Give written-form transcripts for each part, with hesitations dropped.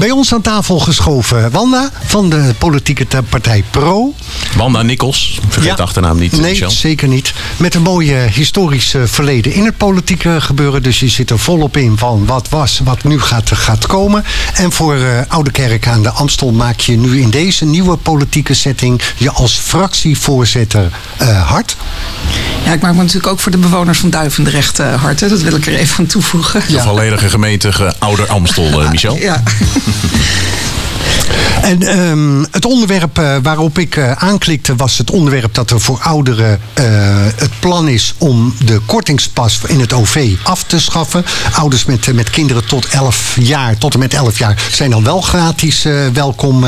Bij ons aan tafel geschoven Wanda van de politieke partij Pro. Wanda Nikkels, vergeet de achternaam niet. Nee, Michel. zeker niet. Met een mooie historisch verleden in het politieke gebeuren. Dus je zit er volop in van wat was, wat nu gaat komen. En voor Oude Kerk aan de Amstel maak je nu in deze nieuwe politieke setting je als fractievoorzitter hard. Ja, ik maak me natuurlijk ook voor de bewoners van Duivendrecht hard. Hè. Dat wil ik er even aan toevoegen. De volledige gemeente Ouder Amstel, Michel. Ja. En het onderwerp waarop ik aanklikte was het onderwerp dat er voor ouderen het plan is om de kortingspas in het OV af te schaffen. Ouders met kinderen tot en met 11 jaar zijn dan wel gratis welkom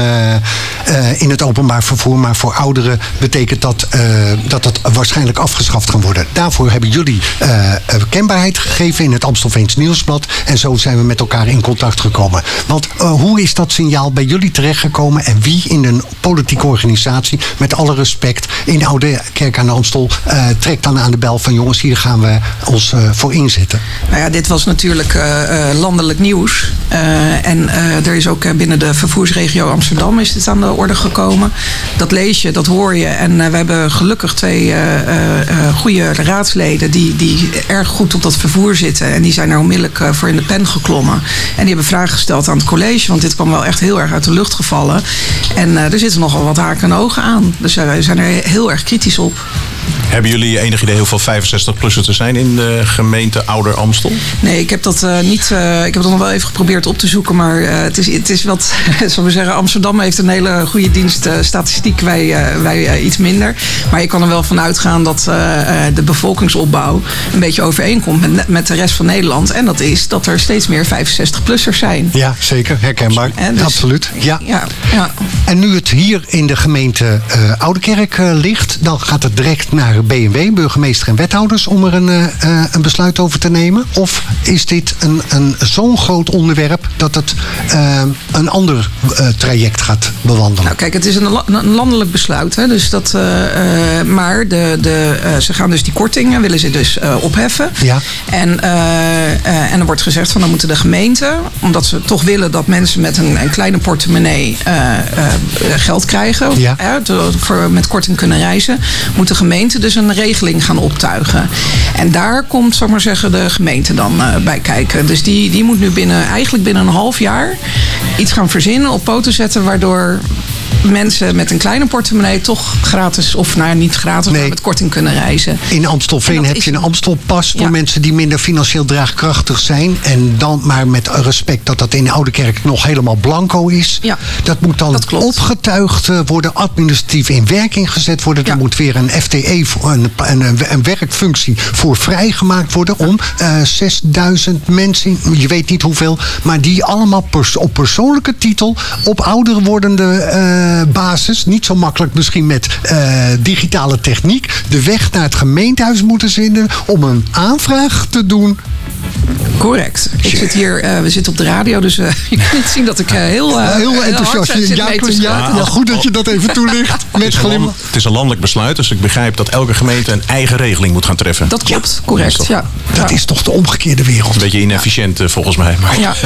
in het openbaar vervoer. Maar voor ouderen betekent dat het waarschijnlijk afgeschaft kan worden. Daarvoor hebben jullie kenbaarheid gegeven in het Amstelveens Nieuwsblad. En zo zijn we met elkaar in contact gekomen. Want hoe is dat signaal bij jullie terechtgekomen en wie in een politieke organisatie, met alle respect, in Oude Kerk aan de Amstel trekt dan aan de bel van jongens, hier gaan we ons voor inzetten? Nou ja, dit was natuurlijk landelijk nieuws. En er is ook binnen de vervoersregio Amsterdam is dit aan de orde gekomen. Dat lees je, dat hoor je. En we hebben gelukkig 2 goede raadsleden die erg goed op dat vervoer zitten. En die zijn er onmiddellijk voor in de pen geklommen. En die hebben vragen gesteld aan het college, want dit kwam wel echt heel erg uit de lucht gevallen. En er zitten nogal wat haken en ogen aan. Dus wij zijn er heel erg kritisch op. Hebben jullie enig idee hoeveel 65-plussers er zijn in de gemeente Ouder Amstel? Nee, ik heb dat niet. Ik heb het nog wel even geprobeerd op te zoeken. Maar het is wat, zullen we zeggen, Amsterdam heeft een hele goede dienst statistiek. Wij iets minder. Maar je kan er wel van uitgaan dat de bevolkingsopbouw een beetje overeenkomt met de rest van Nederland. En dat is dat er steeds meer 65-plussers zijn. Ja, zeker. Herkenbaar. Dus, absoluut. Ja. Ja. En nu het hier in de gemeente Oude Kerk ligt, dan gaat het direct naar BMW, burgemeester en wethouders, om er een besluit over te nemen? Of is dit zo'n groot onderwerp dat het een ander traject gaat bewandelen? Nou, kijk, het is een landelijk besluit. Hè, dus dat, maar ze gaan dus die kortingen willen ze dus opheffen. Ja. En er wordt gezegd van dan moeten de gemeenten, omdat ze toch willen dat mensen met een kleine portemonnee geld krijgen, ja, met korting kunnen reizen, moet de gemeente dus een regeling gaan optuigen. En daar komt, zal ik maar zeggen, de gemeente dan bij kijken. Dus die moet nu eigenlijk binnen een half jaar iets gaan verzinnen, op poten zetten, waardoor mensen met een kleine portemonnee toch gratis, of niet gratis, maar met korting kunnen reizen. In Amstelveen heb je een Amstelpas voor mensen die minder financieel draagkrachtig zijn. En dan maar met respect dat in Oude Kerk nog helemaal blanco is. Ja, dat moet dan opgetuigd worden, administratief in werking gezet worden. Er moet weer een FTE, een werkfunctie voor vrijgemaakt worden om 6000 mensen, je weet niet hoeveel, maar die allemaal op persoonlijke titel op ouder wordende basis, niet zo makkelijk misschien met digitale techniek, de weg naar het gemeentehuis moeten vinden om een aanvraag te doen. Correct. Ik zit hier, we zitten op de radio, dus je kunt niet zien dat ik heel enthousiast zit. Ja, goed dat je dat even toelicht. Het is een landelijk besluit, dus ik begrijp dat elke gemeente een eigen regeling moet gaan treffen. Dat klopt, correct. Dat is toch de omgekeerde wereld. Een beetje inefficiënt volgens mij. Maar. Ja,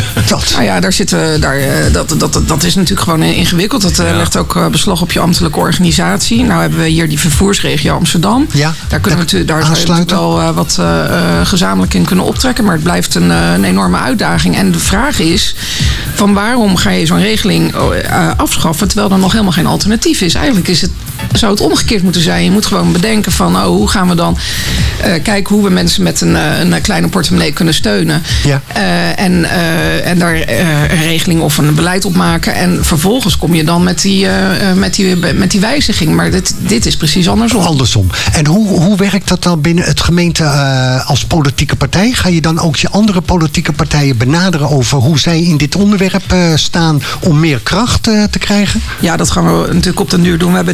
dat is natuurlijk gewoon ingewikkeld. Dat legt ook beslag op je ambtelijke organisatie. Nou hebben we hier die vervoersregio Amsterdam. Ja, daar zou je natuurlijk wel wat gezamenlijk in kunnen optrekken. Maar het blijft een enorme uitdaging. En de vraag is, van waarom ga je zo'n regeling afschaffen terwijl er nog helemaal geen alternatief is? Eigenlijk zou het omgekeerd moeten zijn. Je moet gewoon bedenken van hoe gaan we dan kijken hoe we mensen met een kleine portemonnee kunnen steunen. Ja. En daar een regeling of een beleid op maken. En vervolgens kom je dan met die wijziging. Maar dit is precies andersom. En hoe werkt dat dan binnen het gemeente als politieke partij? Ga je dan ook je andere politieke partijen benaderen over hoe zij in dit onderwerp staan om meer kracht te krijgen? Ja, dat gaan we natuurlijk op den duur doen. Het is nu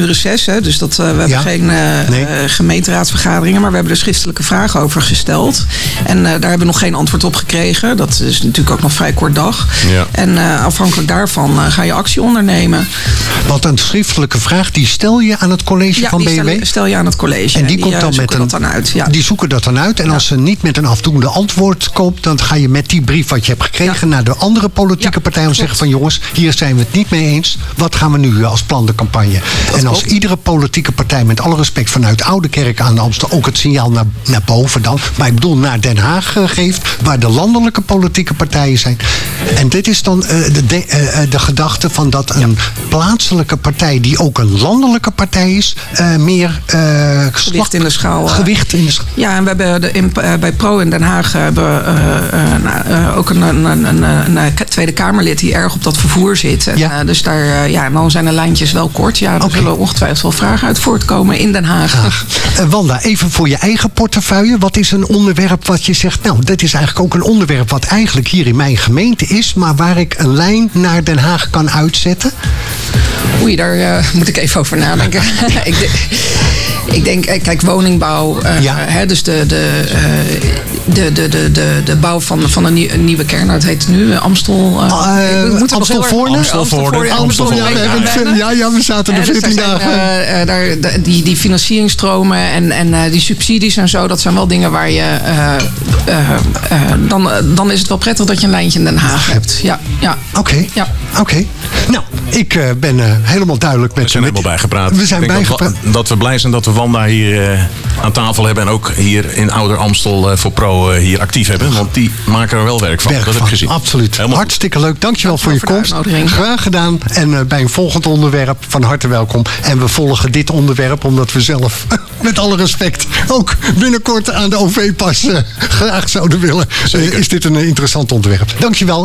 nu reces, hè, dus we hebben geen gemeenteraadsvergaderingen, maar we hebben er schriftelijke vragen over gesteld. En daar hebben we nog geen antwoord op gekregen. Dat is natuurlijk ook nog vrij kort dag. Ja. En afhankelijk daarvan ga je actie ondernemen. Want een schriftelijke vraag, die stel je aan het college van BMW? Ja, stel je aan het college. En die komt dan zoeken dat dan uit. Ja. Die zoeken dat dan uit. En als ze niet met een afdoende antwoord komt, dan ga je met die brief wat je hebt gekregen naar de andere politieke partij om te zeggen van jongens, hier zijn we het niet mee eens. Wat gaan we nu als plan de campagne? En als iedere politieke partij, met alle respect vanuit Oudekerk aan de Amstel, ook het signaal naar boven dan, maar ik bedoel naar Den Haag geeft, waar de landelijke politieke partijen zijn. En dit is dan de gedachte van dat een plaatselijke partij die ook een landelijke partij is, meer gewicht in de schaal. Ja, en we hebben bij Pro in Den Haag hebben ook een Tweede Kamerlid die erg op dat vervoer zit. En, dus daar, dan zijn de lijntjes wel kort. Ja, er zullen ongetwijfeld wel vragen uit voortkomen in Den Haag. Wanda, even voor je eigen portefeuille. Wat is een onderwerp wat je zegt, nou, dit is eigenlijk ook een onderwerp wat eigenlijk hier in mijn gemeente is, maar waar ik een lijn naar Den Haag kan uitzetten? Oei, daar moet ik even over nadenken. Ik denk, kijk, woningbouw, dus de bouw van een nieuwe kern, dat heet nu Amstel. Amstelvoorne? Ja, we zaten er 14 dagen. Die financieringstromen en die subsidies en zo, dat zijn wel dingen waar je dan is het wel prettig dat je een lijntje in Den Haag hebt. Ja. Oké. Nou, ik ben helemaal duidelijk met... We zijn helemaal bijgepraat. We zijn bijgepraat. Dat we blij zijn dat we Wanda hier aan tafel hebben. En ook hier in Ouder Amstel voor Pro hier actief hebben. Want die maken er wel werk van. Dat heb ik gezien. Absoluut. Helemaal hartstikke leuk. Dankjewel voor je komst. Graag gedaan. En bij een volgend onderwerp van harte welkom. En we volgen dit onderwerp omdat we zelf, met alle respect, ook binnenkort aan de OV-pas graag zouden willen. Is dit een interessant onderwerp. Dankjewel.